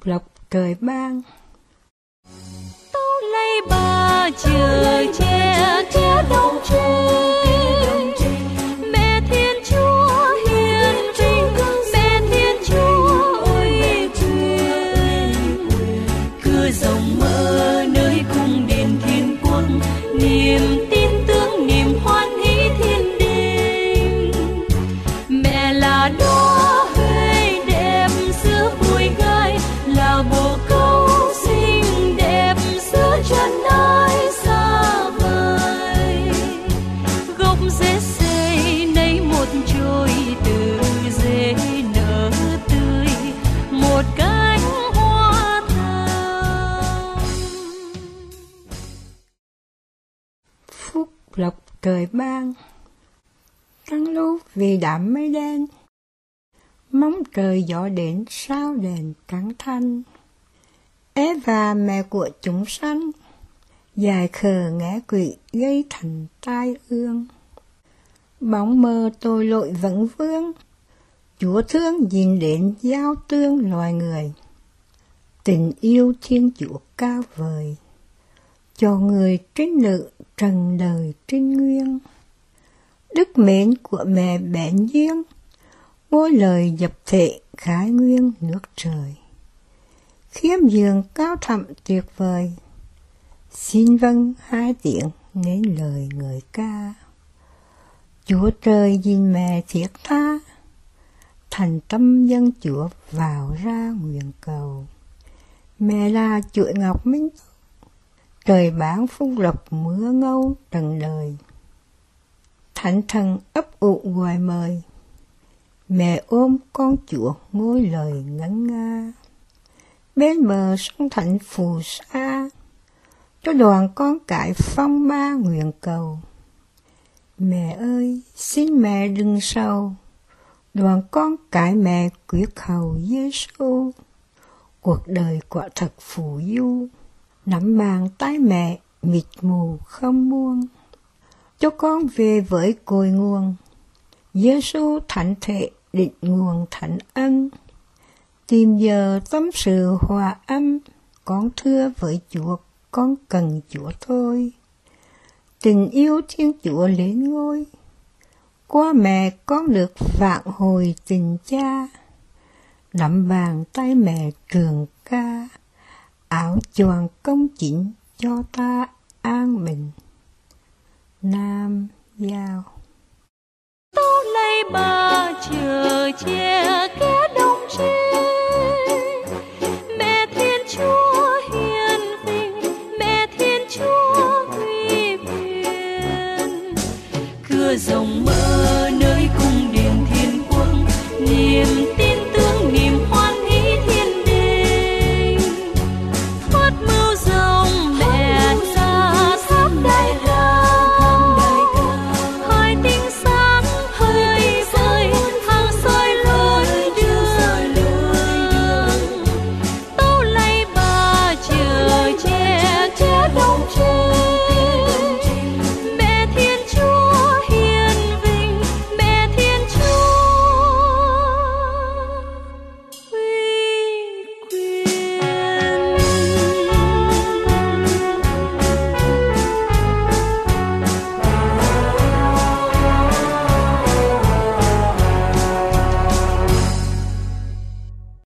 lộc trời ban. Tâu lấy bà chờ che kẻ đông trên, mẹ Thiên Chúa hiền vinh, mẹ Thiên Chúa uy quyền. Cửa rộng mở nơi cung đền Thiên Quân, niềm tin tương niềm hoan hỷ thiên đình. Mẹ là đóa huệ đẹp giữa bụi gai, là bồ câu xinh đẹp giữa chân ái xa vời. Gốc rễ xây nấy một chồi từ rễ nở tươi, một cánh hoa thơm. Phúc lộc trời ban. Trăng lúc vì đám mây đen, mong trời gió đến sao đèn trắng thanh. Eva mẹ của chúng sanh, dài khờ ngã quỷ gây thành tai ương. Bóng mơ tội lỗi vẫn vương, Chúa thương nhìn đến giao tương loài người. Tình yêu Thiên Chúa cao vời, cho người trinh nữ trần đời trinh nguyên. Đức mến của mẹ bén duyên, ngôi lời dập thể khái nguyên nước trời. Khiêm nhường cao thẳm tuyệt vời, xin vâng hai tiếng nên lời ngợi ca. Chúa trời nhìn mẹ thiết tha, thành tâm dân Chúa vào ra nguyện cầu. Mẹ là chuỗi ngọc minh, trời bán phúc lộc mưa ngâu trần đời. Thánh thần ấp ủ gọi mời, mẹ ôm con Chúa ngôi lời ngân nga. Bên bờ sông Thánh phù sa, cho đoàn con cái phong ba nguyện cầu. Mẹ ơi, xin mẹ đừng sầu, đoàn con cái mẹ quyết hầu Giêsu. Cuộc đời quả thật phù du, nắm bàn tay mẹ mịt mù không buông. Cho con về với cội nguồn, Giêsu thánh thể định nguồn thánh ân. Tìm giờ tâm sự hòa âm, con thưa với Chúa, con cần Chúa thôi. Tình yêu Thiên Chúa lên ngôi, qua mẹ con được vạn hồi tình cha. Nắm bàn tay mẹ trường ca, áo choàng công chính cho ta an bình. Nam Giao. Tâu lấy bà chờ che kẻ đông trên,